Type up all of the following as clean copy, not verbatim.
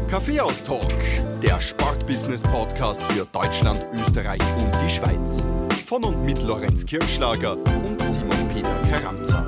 Kaffeehaus-Talk, der Sportbusiness-Podcast für Deutschland, Österreich und die Schweiz. Von und mit Lorenz Kirchschlager und Simon Peter Karamza.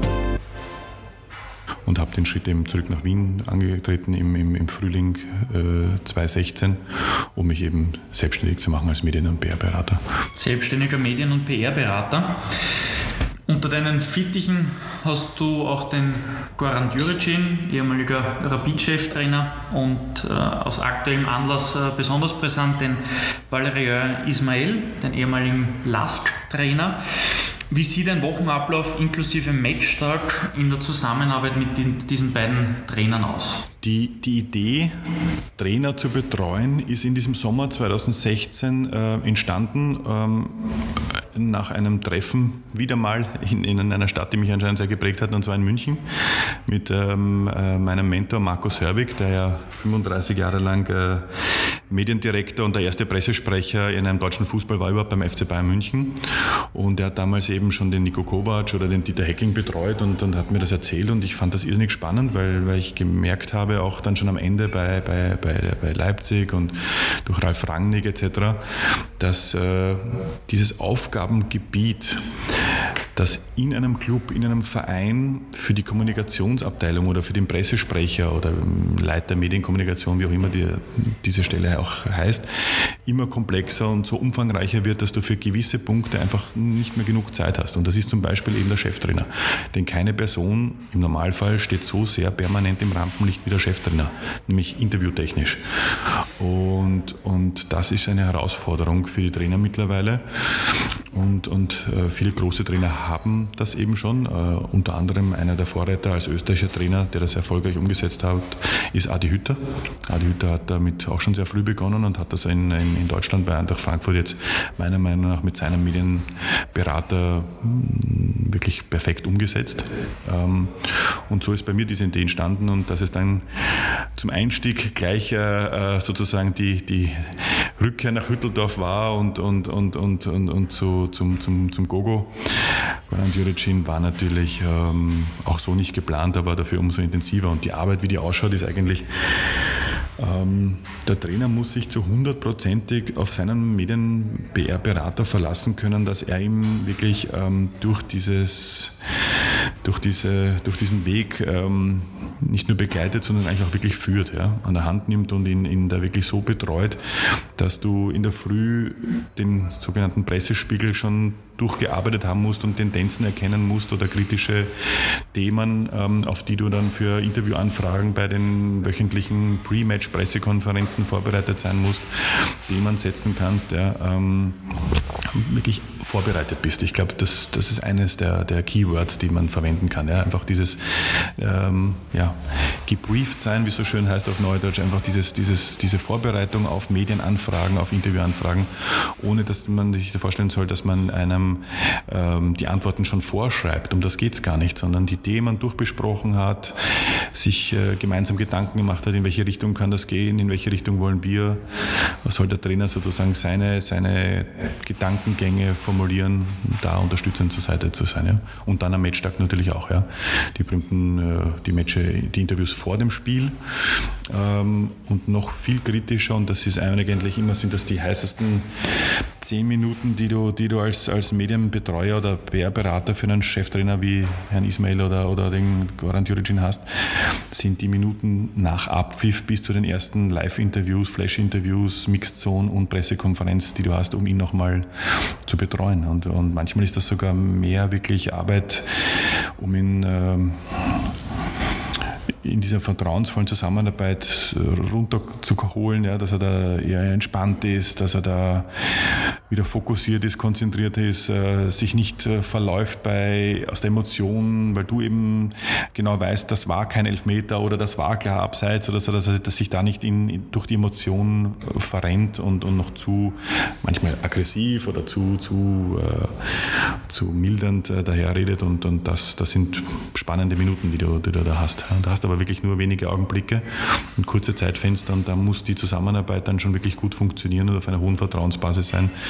Und habe den Schritt eben zurück nach Wien angetreten im Frühling 2016, um mich eben selbstständig zu machen als Medien- und PR-Berater. Selbstständiger Medien- und PR-Berater. Unter deinen Fittichen hast du auch den Goran Djuricin, ehemaliger Rapid-Cheftrainer und aus aktuellem Anlass besonders präsent den Valérien Ismaël, den ehemaligen LASK-Trainer. Wie sieht ein Wochenablauf inklusive Matchtag in der Zusammenarbeit mit diesen beiden Trainern aus? Die Idee, Trainer zu betreuen, ist in diesem Sommer 2016 entstanden, nach einem Treffen wieder mal in einer Stadt, die mich anscheinend sehr geprägt hat, und zwar in München, mit meinem Mentor Markus Hörwig, der ja 35 Jahre lang Mediendirektor und der erste Pressesprecher in einem deutschen Fußball war, überhaupt beim FC Bayern München. Und er hat damals eben schon den Niko Kovac oder den Dieter Hecking betreut und hat mir das erzählt, und ich fand das irrsinnig spannend, weil ich gemerkt habe, auch dann schon am Ende bei Leipzig und durch Ralf Rangnick etc., dass dieses Aufgabengebiet, das in einem Club, in einem Verein für die Kommunikationsabteilung oder für den Pressesprecher oder Leiter Medienkommunikation, wie auch immer diese Stelle auch heißt, immer komplexer und so umfangreicher wird, dass du für gewisse Punkte einfach nicht mehr genug Zeit hast. Und das ist zum Beispiel eben der Cheftrainer. Denn keine Person im Normalfall steht so sehr permanent im Rampenlicht wie der Cheftrainer, nämlich interviewtechnisch. Und das ist eine Herausforderung für die Trainer mittlerweile. Und viele große Trainer haben das eben schon. Unter anderem einer der Vorreiter als österreichischer Trainer, der das erfolgreich umgesetzt hat, ist Adi Hütter. Adi Hütter hat damit auch schon sehr früh begonnen und hat das in Deutschland bei Eintracht Frankfurt jetzt meiner Meinung nach mit seinem Medienberater wirklich perfekt umgesetzt. Und so ist bei mir diese Idee entstanden, und dass es dann zum Einstieg gleich sozusagen die Rückkehr nach Hütteldorf war und zum Gogo. Goran Djuricin war natürlich auch so nicht geplant, aber dafür umso intensiver. Und die Arbeit, wie die ausschaut, ist eigentlich, der Trainer muss sich zu 100% auf seinen Medien-PR-Berater verlassen können, dass er ihm wirklich durch diesen Weg nicht nur begleitet, sondern eigentlich auch wirklich führt, ja, an der Hand nimmt und ihn da wirklich so betreut, dass du in der Früh den sogenannten Pressespiegel schon durchgearbeitet haben musst und Tendenzen erkennen musst oder kritische Themen, auf die du dann für Interviewanfragen bei den wöchentlichen Pre-Match-Pressekonferenzen vorbereitet sein musst, Themen setzen kannst, ja, wirklich vorbereitet bist. Ich glaube, das ist eines der Keywords, die man verwenden kann. Ja. Einfach dieses gebrieft sein, wie es so schön heißt auf Neudeutsch, einfach diese Vorbereitung auf Medienanfragen, auf Interviewanfragen, ohne dass man sich vorstellen soll, dass man einem die Antworten schon vorschreibt. Um das geht es gar nicht, sondern die Themen durchbesprochen hat, sich gemeinsam Gedanken gemacht hat, in welche Richtung kann das gehen, in welche Richtung wollen wir, was soll der Trainer sozusagen seine Gedankengänge formulieren, da unterstützend zur Seite zu sein. Ja. Und dann am Matchtag natürlich auch. Ja. Die Interviews vor dem Spiel und noch viel kritischer, und das ist eigentlich immer, sind das die heißesten 10 Minuten, die du als Medienbetreuer oder PR-Berater für einen Cheftrainer wie Herrn Ismaël oder den Goran Djuricin hast, sind die Minuten nach Abpfiff bis zu den ersten Live-Interviews, Flash-Interviews, Mixed-Zone und Pressekonferenz, die du hast, um ihn nochmal zu betreuen. Und manchmal ist das sogar mehr wirklich Arbeit, um ihn in dieser vertrauensvollen Zusammenarbeit runterzuholen, ja, dass er da eher entspannt ist, dass er da wieder fokussiert ist, konzentriert ist, sich nicht verläuft aus der Emotion, weil du eben genau weißt, das war kein Elfmeter oder das war klar abseits, oder so, dass sich da nicht durch die Emotion verrennt und noch zu manchmal aggressiv oder zu mildernd daherredet, und das sind spannende Minuten, die du da hast. Da hast du aber wirklich nur wenige Augenblicke und kurze Zeitfenster, und da muss die Zusammenarbeit dann schon wirklich gut funktionieren und auf einer hohen Vertrauensbasis sein,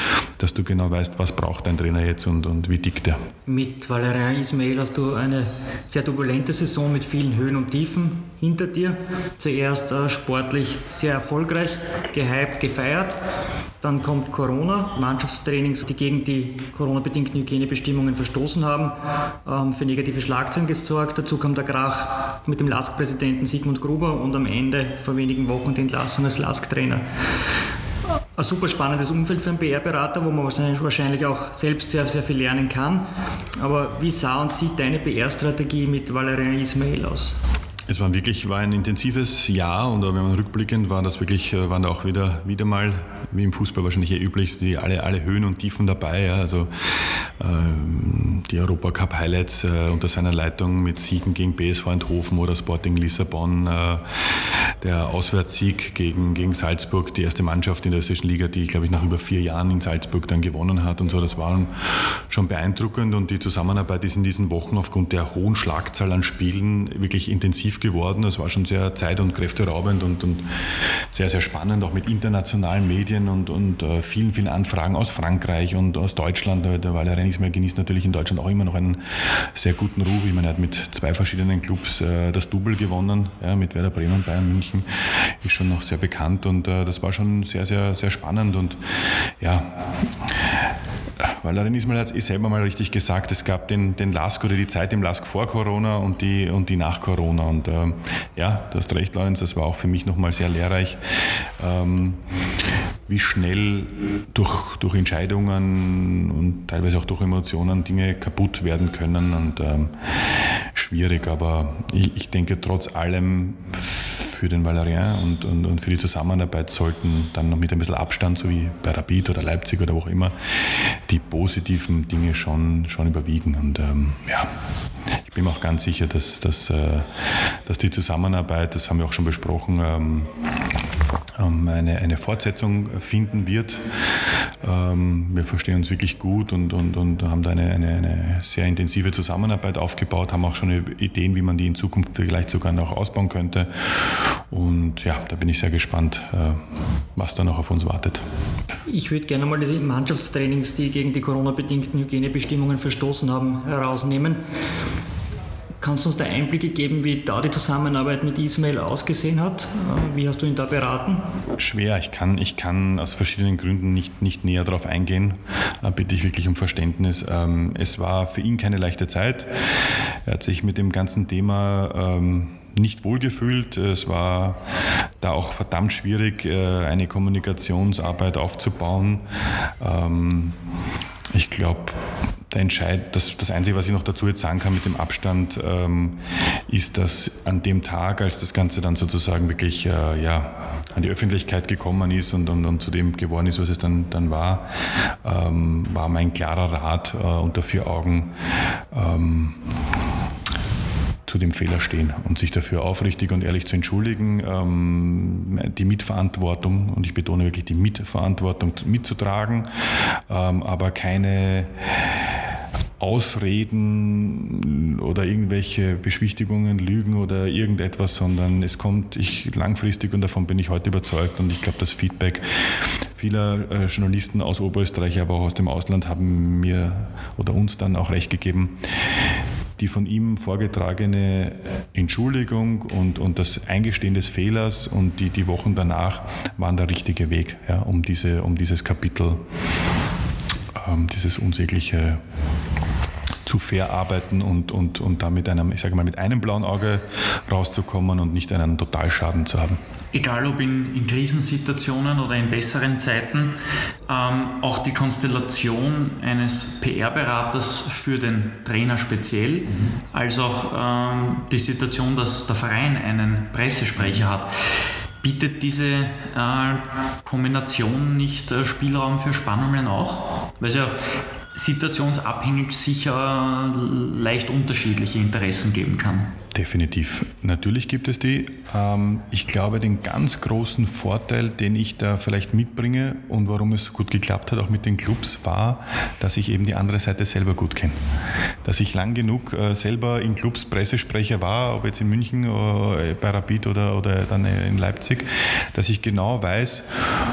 dass du genau weißt, was braucht dein Trainer jetzt und wie tickt er. Mit Valérien Ismaël hast du eine sehr turbulente Saison mit vielen Höhen und Tiefen hinter dir. Zuerst sportlich sehr erfolgreich, gehypt, gefeiert. Dann kommt Corona, Mannschaftstrainings, die gegen die Corona-bedingten Hygienebestimmungen verstoßen haben, für negative Schlagzeilen gesorgt. Dazu kam der Krach mit dem LASK-Präsidenten Sigmund Gruber und am Ende vor wenigen Wochen die Entlassung als LASK-Trainer. Ein super spannendes Umfeld für einen PR-Berater, wo man wahrscheinlich auch selbst sehr, sehr viel lernen kann. Aber wie sah und sieht deine PR-Strategie mit Valérien Ismaël aus? Es war ein intensives Jahr und wenn man rückblickend waren da auch wieder mal, wie im Fußball wahrscheinlich üblich, alle Höhen und Tiefen dabei. Ja. Also die Europacup-Highlights unter seiner Leitung mit Siegen gegen BSV Eindhoven oder Sporting Lissabon, der Auswärtssieg gegen Salzburg, die erste Mannschaft in der österreichischen Liga, die, glaube ich, nach über 4 Jahren in Salzburg dann gewonnen hat und so. Das war schon beeindruckend und die Zusammenarbeit ist in diesen Wochen aufgrund der hohen Schlagzahl an Spielen wirklich intensiv geworden. Das war schon sehr zeit- und kräfteraubend und sehr, sehr spannend, auch mit internationalen Medien und vielen, vielen Anfragen aus Frankreich und aus Deutschland. Der Valérien Ismaël genießt natürlich in Deutschland auch immer noch einen sehr guten Ruf. Ich meine, er hat mit 2 verschiedenen Clubs das Double gewonnen, ja, mit Werder Bremen und Bayern München, ist schon noch sehr bekannt und das war schon sehr, sehr, sehr spannend und ja, Valérien Ismaël hat es selber mal richtig gesagt, es gab den LASK oder die Zeit im LASK vor Corona und die nach Corona und ja, du hast recht, Lorenz, das war auch für mich nochmal sehr lehrreich, wie schnell durch Entscheidungen und teilweise auch durch Emotionen Dinge kaputt werden können und schwierig, aber ich denke trotz allem für den Valérien und für die Zusammenarbeit sollten dann noch mit ein bisschen Abstand, so wie bei Rapid oder Leipzig oder wo auch immer, die positiven Dinge schon überwiegen. Und ja, ich bin mir auch ganz sicher, dass die Zusammenarbeit, das haben wir auch schon besprochen, eine Fortsetzung finden wird. Wir verstehen uns wirklich gut und haben da eine sehr intensive Zusammenarbeit aufgebaut, haben auch schon Ideen, wie man die in Zukunft vielleicht sogar noch ausbauen könnte. Und ja, da bin ich sehr gespannt, was da noch auf uns wartet. Ich würde gerne mal diese Mannschaftstrainings, die gegen die Corona-bedingten Hygienebestimmungen verstoßen haben, herausnehmen. Kannst du uns da Einblicke geben, wie da die Zusammenarbeit mit Ismaël ausgesehen hat? Wie hast du ihn da beraten? Schwer, ich kann aus verschiedenen Gründen nicht näher darauf eingehen. Bitte ich wirklich um Verständnis. Es war für ihn keine leichte Zeit. Er hat sich mit dem ganzen Thema nicht wohlgefühlt. Es war da auch verdammt schwierig, eine Kommunikationsarbeit aufzubauen. Ich glaube, das Einzige, was ich noch dazu jetzt sagen kann mit dem Abstand, ist, dass an dem Tag, als das Ganze dann sozusagen wirklich an die Öffentlichkeit gekommen ist und zu dem geworden ist, was es dann war, war mein klarer Rat unter 4 Augen, zu dem Fehler stehen und sich dafür aufrichtig und ehrlich zu entschuldigen, die Mitverantwortung, und ich betone wirklich die Mitverantwortung mitzutragen, aber keine Ausreden oder irgendwelche Beschwichtigungen, Lügen oder irgendetwas, sondern es kommt langfristig, und davon bin ich heute überzeugt, und ich glaube, das Feedback vieler Journalisten aus Oberösterreich, aber auch aus dem Ausland haben mir oder uns dann auch recht gegeben. Die von ihm vorgetragene Entschuldigung und das Eingestehen des Fehlers und die Wochen danach waren der richtige Weg, ja, um dieses Kapitel, dieses Unsägliche zu verarbeiten und da mit einem blauen Auge rauszukommen und nicht einen Totalschaden zu haben. Egal ob in Krisensituationen oder in besseren Zeiten, auch die Konstellation eines PR-Beraters für den Trainer speziell, als auch die Situation, dass der Verein einen Pressesprecher hat. Bietet diese Kombination nicht Spielraum für Spannungen auch? Weil es ja situationsabhängig sicher leicht unterschiedliche Interessen geben kann. Definitiv. Natürlich gibt es die. Ich glaube, den ganz großen Vorteil, den ich da vielleicht mitbringe und warum es so gut geklappt hat, auch mit den Clubs, war, dass ich eben die andere Seite selber gut kenne. Dass ich lang genug selber in Clubs Pressesprecher war, ob jetzt in München, bei Rapid oder dann in Leipzig, dass ich genau weiß,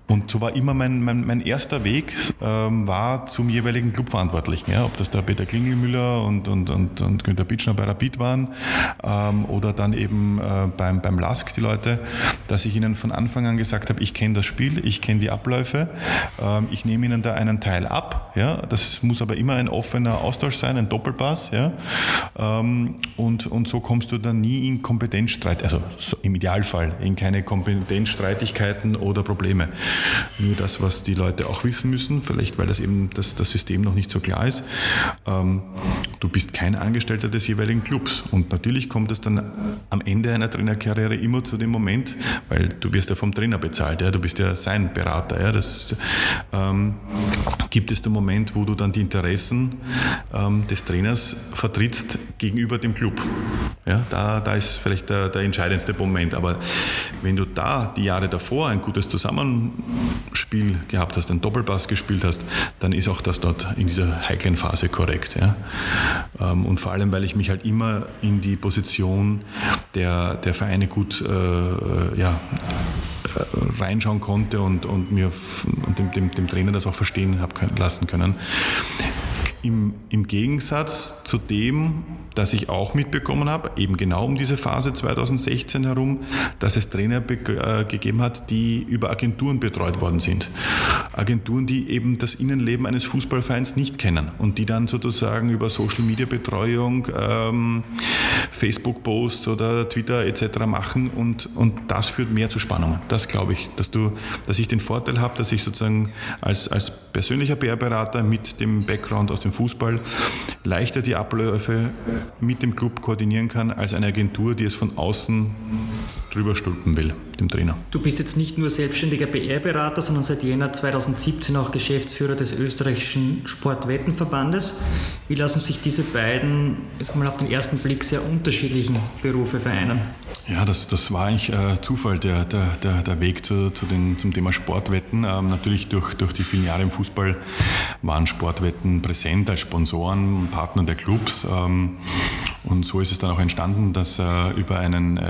Und so war immer mein erster Weg, war zum jeweiligen Clubverantwortlichen. Ja, ob das der Peter Klingelmüller und Günter Pitschner bei Rapid waren oder dann eben beim LASK die Leute, dass ich ihnen von Anfang an gesagt habe, ich kenne das Spiel, ich kenne die Abläufe, ich nehme ihnen da einen Teil ab. Ja, das muss aber immer ein offener Austausch sein, ein Doppelpass. Ja, und so kommst du dann nie in Kompetenzstreit, also so im Idealfall in keine Kompetenzstreitigkeiten oder Probleme. Nur das, was die Leute auch wissen müssen, vielleicht weil das eben das System noch nicht so klar ist. Du bist kein Angestellter des jeweiligen Clubs und natürlich kommt es dann am Ende einer Trainerkarriere immer zu dem Moment, weil du wirst ja vom Trainer bezahlt, ja, du bist ja sein Berater. Ja, das gibt es den Moment, wo du dann die Interessen des Trainers vertrittst gegenüber dem Club. Ja, da ist vielleicht der entscheidendste Moment, aber wenn du da die Jahre davor ein gutes Zusammenspiel gehabt hast, einen Doppelpass gespielt hast, dann ist auch das dort in dieser heiklen Phase korrekt. Ja. Und vor allem, weil ich mich halt immer in die Position der Vereine gut reinschauen konnte und dem Trainer das auch verstehen lassen können. Im Gegensatz zu dem, dass ich auch mitbekommen habe, eben genau um diese Phase 2016 herum, dass es Trainer gegeben hat, die über Agenturen betreut worden sind. Agenturen, die eben das Innenleben eines Fußballvereins nicht kennen und die dann sozusagen über Social-Media-Betreuung, Facebook-Posts oder Twitter etc. machen und das führt mehr zu Spannungen. Das glaube ich, dass ich den Vorteil habe, dass ich sozusagen als persönlicher PR-Berater mit dem Background aus dem Fußball leichter die Abläufe mit dem Club koordinieren kann, als eine Agentur, die es von außen drüber stülpen will, dem Trainer. Du bist jetzt nicht nur selbstständiger PR-Berater, sondern seit Jänner 2017 auch Geschäftsführer des österreichischen Sportwettenverbandes. Wie lassen sich diese beiden, auf den ersten Blick, sehr unterschiedlichen Berufe vereinen? Ja, das war eigentlich Zufall, der Weg zum Thema Sportwetten. Natürlich durch die vielen Jahre im Fußball waren Sportwetten präsent als Sponsoren, Partner der Clubs. Und so ist es dann auch entstanden, dass bei einem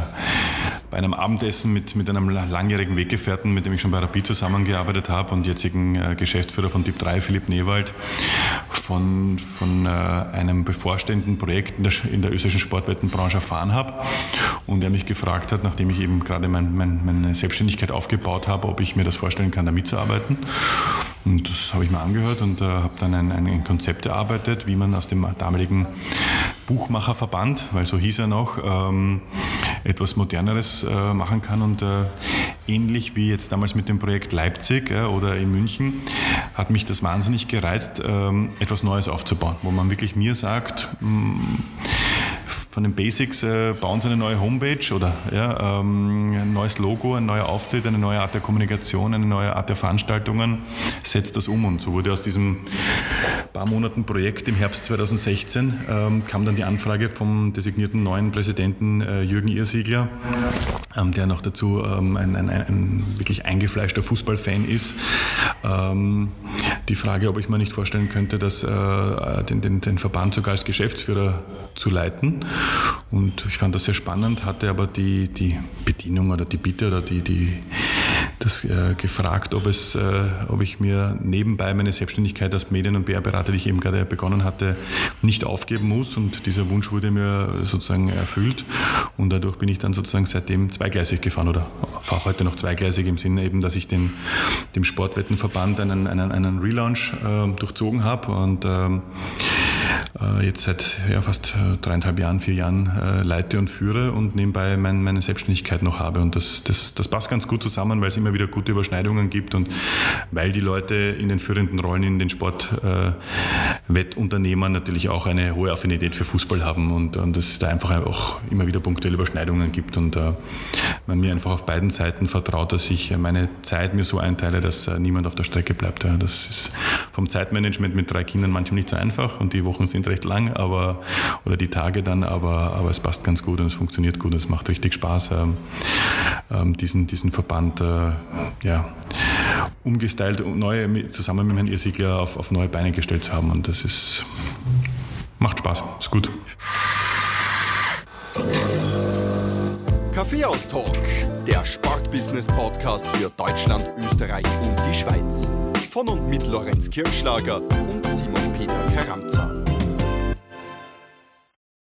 Abendessen mit einem langjährigen Weggefährten, mit dem ich schon bei Rapid zusammengearbeitet habe und jetzigen Geschäftsführer von Typ 3, Philipp Newald, von einem bevorstehenden Projekt in der österreichischen Sportwettenbranche erfahren habe. Und er mich gefragt hat, nachdem ich eben gerade meine Selbstständigkeit aufgebaut habe, ob ich mir das vorstellen kann, da mitzuarbeiten. Und das habe ich mir angehört und habe dann ein Konzept erarbeitet, wie man aus dem damaligen Buchmacherverband, weil so hieß er noch, etwas Moderneres machen kann. Und ähnlich wie jetzt damals mit dem Projekt Leipzig oder in München, hat mich das wahnsinnig gereizt, etwas Neues aufzubauen, wo man wirklich mir sagt, von den Basics bauen Sie eine neue Homepage oder ein neues Logo, ein neuer Auftritt, eine neue Art der Kommunikation, eine neue Art der Veranstaltungen, setzt das um. Und so wurde aus diesem paar Monaten Projekt im Herbst 2016 kam dann die Anfrage vom designierten neuen Präsidenten Jürgen Irrsiegler, der noch dazu ein wirklich eingefleischter Fußballfan ist. Die Frage, ob ich mir nicht vorstellen könnte, den Verband sogar als Geschäftsführer zu leiten. Und ich fand das sehr spannend, hatte aber die Bedienung oder die Bitte oder gefragt, ob ich mir nebenbei meine Selbstständigkeit als Medien- und PR-Berater, die ich eben gerade begonnen hatte, nicht aufgeben muss. Und dieser Wunsch wurde mir sozusagen erfüllt. Und dadurch bin ich dann sozusagen seitdem zweigleisig gefahren oder fahre heute noch zweigleisig im Sinne eben, dass ich dem Sportwettenverband einen Relaunch durchzogen habe und jetzt seit fast 4 Jahren leite und führe und nebenbei meine Selbstständigkeit noch habe. Und das passt ganz gut zusammen, weil es immer wieder gute Überschneidungen gibt und weil die Leute in den führenden Rollen in den Sportwettunternehmern natürlich auch eine hohe Affinität für Fußball haben und es da einfach auch immer wieder punktuelle Überschneidungen gibt und man mir einfach auf beiden Seiten vertraut, dass ich meine Zeit mir so einteile, dass niemand auf der Strecke bleibt. Das ist vom Zeitmanagement mit 3 Kindern manchmal nicht so einfach und die Wochen sind recht lang, oder die Tage dann, aber es passt ganz gut und es funktioniert gut und es macht richtig Spaß, diesen Verband umgestylt und zusammen mit Herrn Irrsiegler auf neue Beine gestellt zu haben und das macht Spaß, ist gut. Kaffeehaus-Talk, der Sport Sportbusiness Podcast für Deutschland, Österreich und die Schweiz. Von und mit Lorenz Kirschlager und Simon Peter Karamza.